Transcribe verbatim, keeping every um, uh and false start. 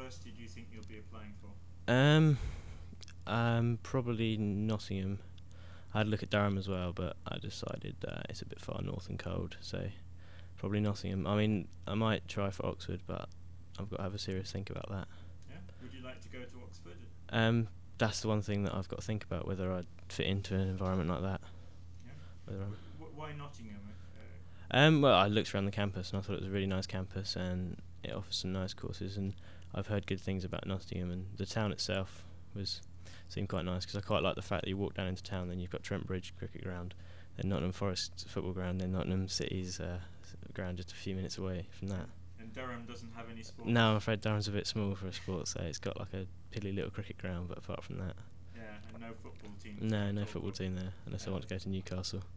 university do you think you'll be applying for? Um, um, probably Nottingham. I had a look at Durham as well, but I decided uh, it's a bit far north and cold, so probably Nottingham. I mean, I might try for Oxford, but I've got to have a serious think about that. Yeah. Would you like to go to Oxford? Um, that's the one thing that I've got to think about, whether I'd fit into an environment like that. Yeah. Whether I'm W- why Nottingham? Uh, Um, well, I looked around the campus and I thought it was a really nice campus and it offers some nice courses. And I've heard good things about Nottingham, and the town itself was seemed quite nice because I quite like the fact that you walk down into town, then you've got Trent Bridge cricket ground, then Nottingham Forest football ground, then Nottingham City's uh, ground just a few minutes away from that. and Durham doesn't have any sports. No, I'm afraid Durham's a bit small for a sport, so it's got like a piddly little cricket ground, but apart from that, Yeah, and no football team. no, at no all. football team there unless I want to go to Newcastle.